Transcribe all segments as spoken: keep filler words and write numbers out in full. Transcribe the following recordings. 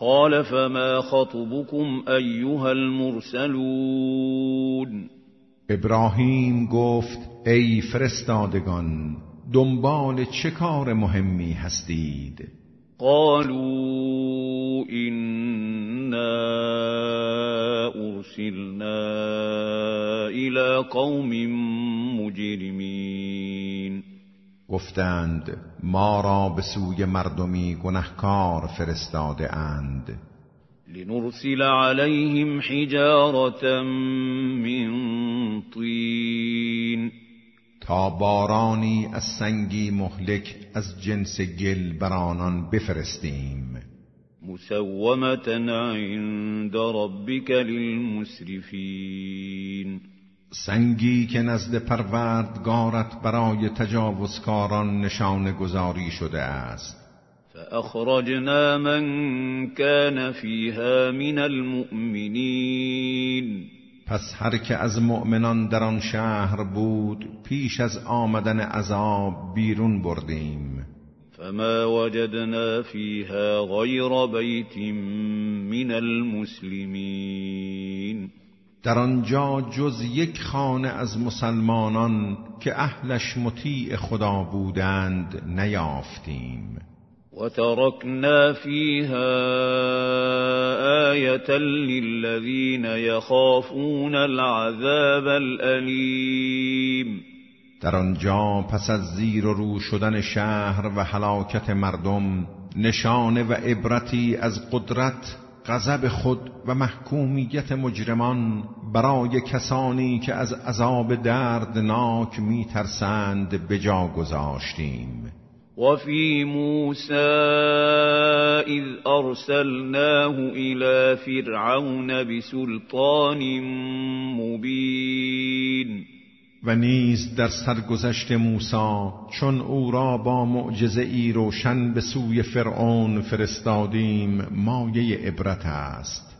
قال فما خطبكم ایها المرسلون. ابراهیم گفت ای فرستادگان، دنبال چه کار مهمی هستید؟ قالوا إنا أرسلنا إلى قوم مجرمین. گفتند ما را به سوی مردمی گنهکار فرستاده اند. لنرسل عليهم حجارة من طین، تا بارانی از سنگی مهلک از جنس گل بر آنان بفرستیم. مسومة عند ربك للمسرفین، سنگی که نزد پروردگارت برای تجاوزکاران نشانه گذاری شده است. فأخرجنا من كان فيها من المؤمنین، پس هر که از مؤمنان در آن شهر بود پیش از آمدن عذاب بیرون بردیم. فما وجدنا فيها غير بيت من المسلمین، در آنجا جز یک خانه از مسلمانان که اهلش مطیع خدا بودند نیافتیم. وتركنا فيها آية للذين يخافون العذاب الأليم، در آنجا پس از زیر و رو شدن شهر و هلاکت مردم نشانه و عبرتی از قدرت، غضب خود و محکومیت مجرمان برای کسانی که از عذاب دردناک میترسند به جا گذاشتیم. وفي موسى إذ أرسلناه إلى فرعون بسلطان مبين، و نیز در سرگذشت موسی چون او را با معجزه ای روشن به سوی فرعون فرستادیم مایه عبرت است.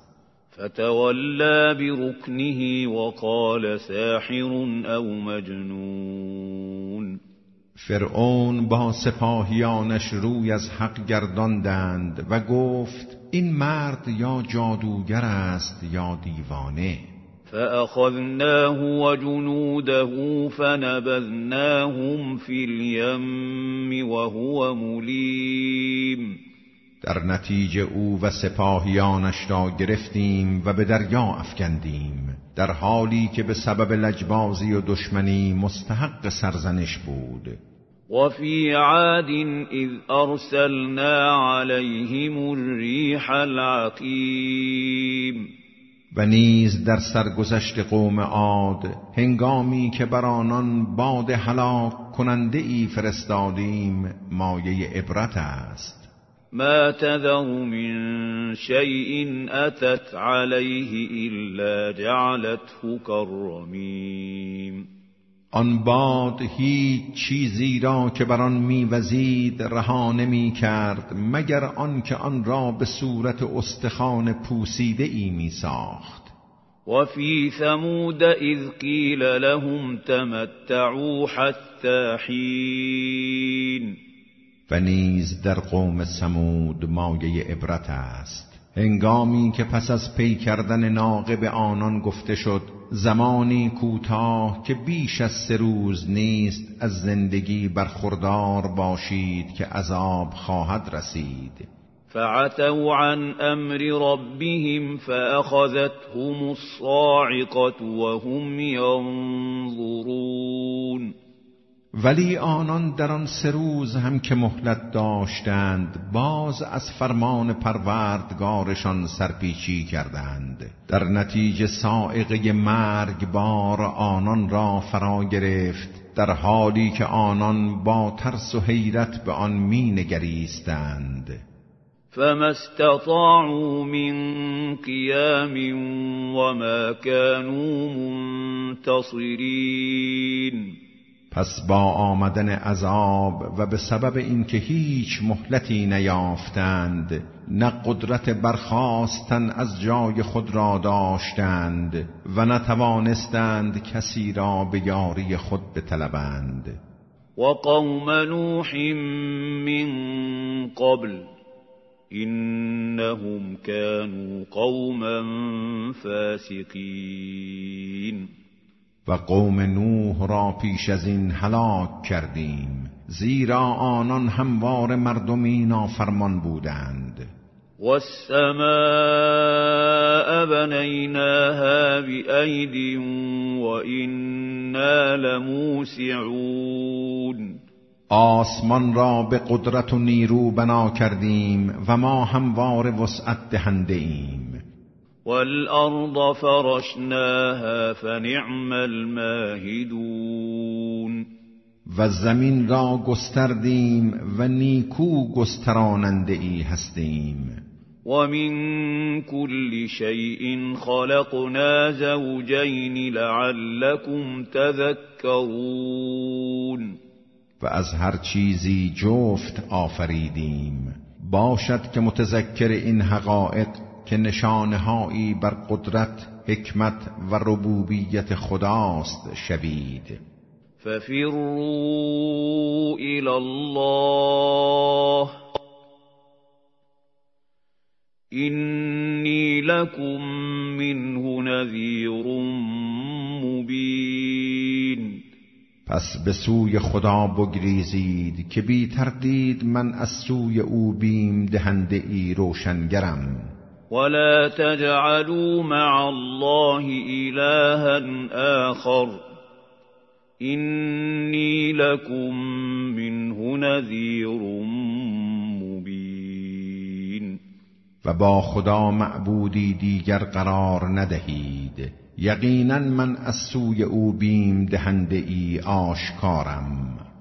فتولى بركنه وقال ساحر او مجنون، فرعون با سپاهیانش روی از حق گرداندند و گفت این مرد یا جادوگر است یا دیوانه. فأخذناه وجنوده فنبذناهم في اليم وهو مليم، در نتیجه او و سپاهیانش را گرفتیم و به دریا افکندیم، در حالی که به سبب لجبازی و دشمنی مستحق سرزنش بود. وفي عاد إذ أرسلنا عليهم الريح العقيم، و نیز در سرگذشت قوم عاد هنگامی که بر آنان باد هلاک کننده ای فرستادیم مایه عبرت است. ما تذر من شيء أتت عليه إلا جعلته كالرميم، آن باد هیچ چیزی را که بر آن می‌وزید رها نمی‌کرد مگر آن که آن را به صورت استخوان پوسیده ای می‌ساخت. وفي ثمود إذ قيل لهم تمتعوا حتى حين، و نیز در قوم ثمود مایه عبرت است هنگامی که پس از پی کردن ناقه به آنان گفته شد زمانی کوتاه که بیش از سه روز نیست از زندگی برخوردار باشید که عذاب خواهد رسید. فعتوا عن امر ربهم فأخذتهم الصاعقة وهم ينظرون، ولی آنان در آن سه روز هم که مهلت داشتند باز از فرمان پروردگارشان سرپیچی کردند. در نتیجه صاعقه مرگبار آنان را فرا گرفت در حالی که آنان با ترس و حیرت به آن می نگریستند. فما استطاعوا من قیام وما كانوا منتصرین، پس با آمدن عذاب و به سبب اینکه هیچ مهلتی نیافتند نه قدرت برخاستن از جای خود را داشتند و نتوانستند کسی را به یاری خود إنهم كانوا قوما فاسقین. و قوم نوح را پیش از این هلاک کردیم، زیرا آنان هموار مردمی نافرمان بودند. والسماء بنيناها بأيد وإنا لموسعون. آسمان را به قدرت و نیرو بنا کردیم و ما هموار وسعت دهنده ایم. والأرض فرشناها فنعم الماهدون. و زمین را گستردیم و نیکو گستراننده ای هستیم. ومن كل شيء خلقنا زوجين لعلكم تذكرون. و از هر چیزی جفت آفریدیم، باشد که متذکر این حقایق که نشانه‌هایی بر قدرت، حکمت و ربوبیت خداست شوید. ففروا إلى الله إني لكم منه نذير مبين. پس به سوی خدا بگریزید که بی تردید من از سوی او بیم دهنده ای روشنگرم. ولا تجعلوا مع الله إلها آخر إني لكم منه نذير مبين. و با خدا معبودی دیگر قرار ندهید، یقینا من از سوی او بیم دهنده ای آشکارم.